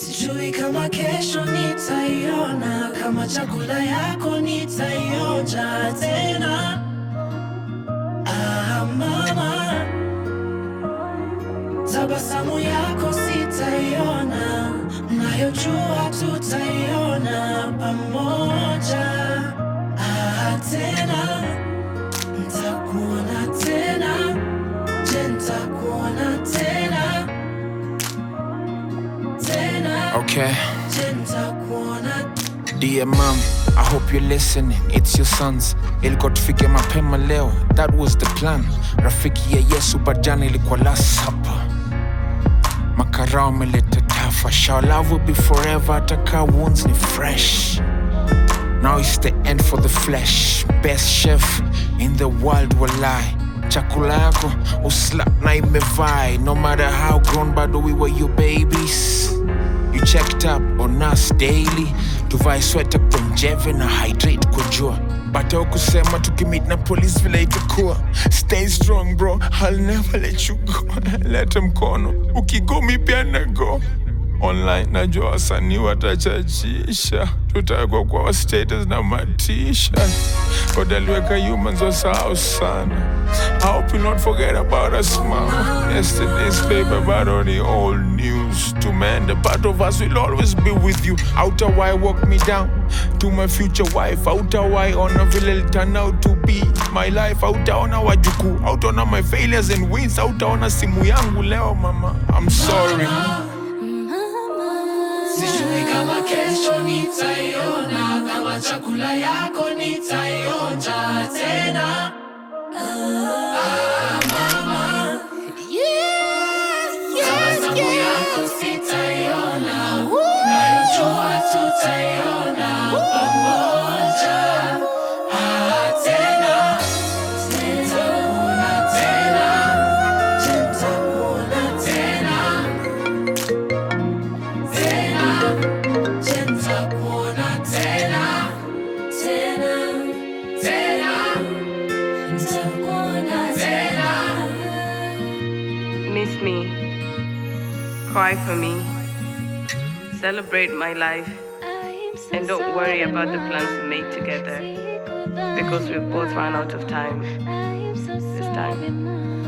Sijui kama kesho nitaiona, kama chakula yako nitaionja tena. Mama, tabasamu yako sitaiona, nayojua tutaiona pamoja. Tena nitakuona tena, je nitakuona tena. Okay. Dear mom, I hope you're listening. It's your sons. Ilikuwa tufike mapema leo. That was the plan. Rafiki ya Yesu bajani ilikuwa last supper. Makarao meleta tafa. Shall love will be forever. Ataka wounds ni fresh. Now it's the end for the flesh. Best chef in the world will lie. Chakula yako uslap na imevai. No matter how grown bado we were your babies. You checked up on us daily. Tuvai sweater kwa njeve na hydrate kwa jua. Bata ukusema tukimit na police vile itakuwa. Stay strong bro, I'll never let you go. Leta mkono, ukigo mi pia na go. Online najua wasanii watachachisha. Tutakwa kwa status na matisha. Kodaliweka humans wasahau sana. I hope you not forget about us, mom. Yesterday's paper, but on the old news. To man, the part of us will always be with you. Outer why walk me down to my future wife. Outer why on a village turn out to be my life. Outer on a wajuku. Outer on my failures and wins. Outer on a simu yangu leo, mama. I'm sorry. Sijui kama kesho nitaiona, kama chakula yako nitaionja tena. Mama, tabasamu yako sitaiona, nayojua tutaiona pamoja. Tena, nitakuona tena, je nitakuona tena. Tena, je nitakuona tena. Tena, nitakuona tena. Miss me, cry for me, celebrate my life, and don't worry about the plans we made together, because we've both run out of time this time.